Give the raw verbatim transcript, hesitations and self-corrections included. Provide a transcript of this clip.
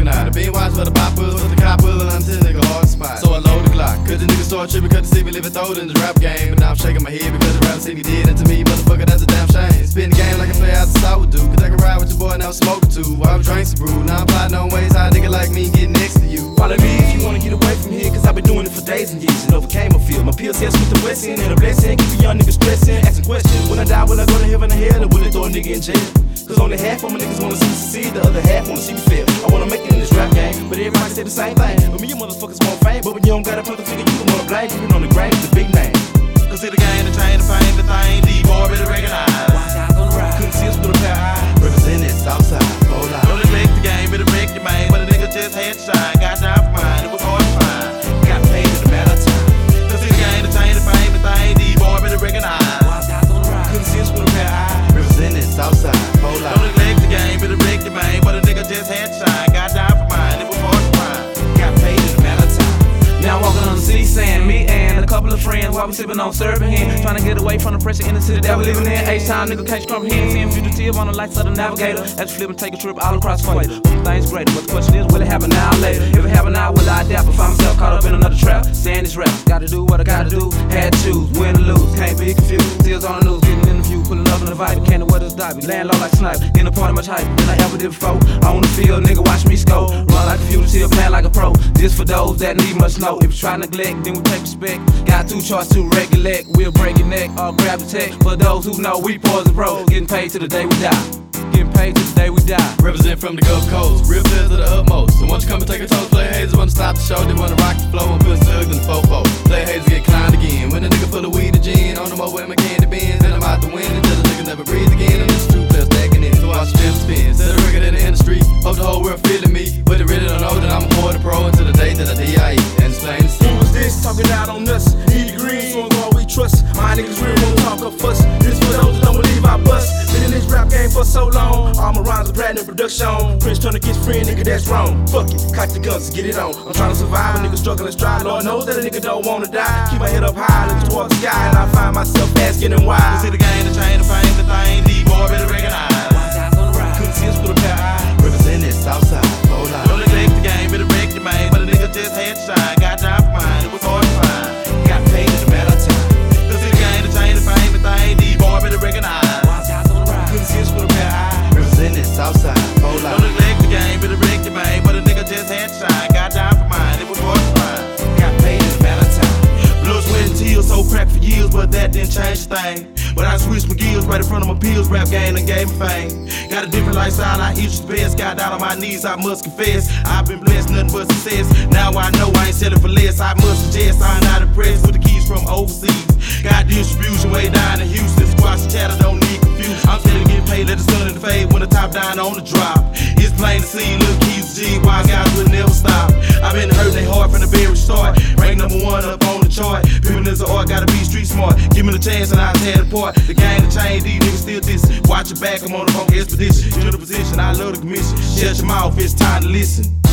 now. The bean watch for the poppers, for the coppers, and until nigga hard to spot. So I load the Glock, cause the nigga start tripping, cause the see me living throw in this rap game. But now I'm shaking my head because the rap see me did. And to me, motherfucker, that's a damn shame. Spin the game like a player out the South would do. Cause I can ride with your boy, now I'm smoking too. While we drink some brew, now I'm plotting on ways how a nigga like me get next to you. Follow me if you wanna get away from here, cause I've been doing it for days and years and overcame a field. My P S S with the West End and a blessing, keep a young nigga stressing, asking questions. When I die, will I go to heaven or hell, or will it throw a nigga in jail? Cause only half of my niggas wanna see me succeed, the other half wanna see me fail. I wanna make it in this rap game, but everybody say the same thing. But me and motherfuckers want fame, but when you don't got a public figure, you don't wanna blame. Keeping on the grave is a big name. Cause see the game, the chain, the fame, the thing, D-boy better recognize. Watch out on the ride, couldn't see us with a pair of eyes. Represent that Southside, hold on. Don't neglect the game, better wreck your man. But a nigga just had to shine, got down for mine, it was hard to find. Got paid in a matter of time. Cause see the game, the chain, the fame, the thing, D-boy better recognize. Watch out on the ride, couldn't see us with a pair of eyes. Represent that Southside, hold on. Don't neglect the game, better wreck your man. But a nigga just had to shine, got down for mine, it was hard to find. Got paid in a matter of time. Now I'm walking on the city sand, me and a couple of friends while we sipping on serving hand, trying to get away from the pressure in the city that we living in. H-time nigga can't comprehend, seeing fugitive on the lights of the navigator. As we flip and take a trip all across the equator. Things greater, but the question is, will it happen now or later? If it happen now, will I adapt or find myself caught up in another trap? Saying this rap, gotta do what I gotta do, had to choose, win or lose, can't be confused. Tears on the news, getting in the view, pulling up in the vibe, can't know where to stop. Laying low like snipe, in the party much hype than I ever did before. On the field, nigga watch me score, run like a fugitive, plan like a pro. This for those that need much know. If you try to neglect, then we take respect. Got two charts to regulate, we'll break your neck or grab the tech. For those who know, we poison bro, getting paid till the day we die. Getting paid till the day we die. Represent from the Gulf Coast, real players to the utmost. So once you come and take a toast, play haters wanna stop the show, they wanna rock the flow and put slugs in the fofo. Play haters get climbed again. When a nigga full of weed and gin, on them over in my candy bins, then I'm out the wind until the nigga never breathe again. And this true player stacking it, so I strip spin. Set a record in the industry, hope the whole world feeling me, but they really don't know that I'm a more than pro until the day that I D I E and explain the scene. Who was this talking out on us? He green, so all we trust. My niggas real won't talk up fuss. This for those that don't believe I bust. Been in this rap game for so long. All my rhymes are platinum production. Prince trying to get friend, nigga, that's wrong. Fuck it, cock the guns, get it on. I'm trying to survive, a nigga struggling strive. Lord knows that a nigga don't wanna die. Keep my head up high, looking towards the sky, and I find myself asking him why. Cause see the game, the chain, the fame, the thing, D-boy better recognize. Watch out on the ride, couldn't see us with a pair of eyes. Represent that Southside, hold on. Don't neglect the game, better wreck your man. But a nigga just had to shine, got down for mine, it was hard to find. Got paid in a matter of time. Cause see the game, the chain, the fame, the thing, D-boy better recognize. Watch out on the ride, couldn't see us with a pair of eyes. Represent that Southside, hold on. Don't neglect the game, better wreck your man. But a nigga just had to shine, got down for mine, it was hard to find. Got paid in a matter of time. Blood, sweat, and tears, so cracked for years, but that didn't change a thing. But I switched my gears right in front of my pills, rap game and gave me fame. Got a different lifestyle, I eat the best. Got down on my knees, I must confess. I've been blessed, nothing but success. Now I know I ain't selling for less. I must suggest I'm not impressed with the keys from overseas. Got distribution way down in Houston. Squash and chatter, don't need confusion. I'm steady getting paid, let the sun in the fade when the top down on the drop. It's plain to see, little keys G, wise guys will never stop. I've been hurting they hard from the very start. Rank number one up on the chart. People is an art, gotta be street smart. Give me the chance and I'll tear it apart. The game, the chain, these niggas still dissing. Watch your back, I'm on the phone expedition. To the position, I love the commission. Shut your mouth, it's time to listen.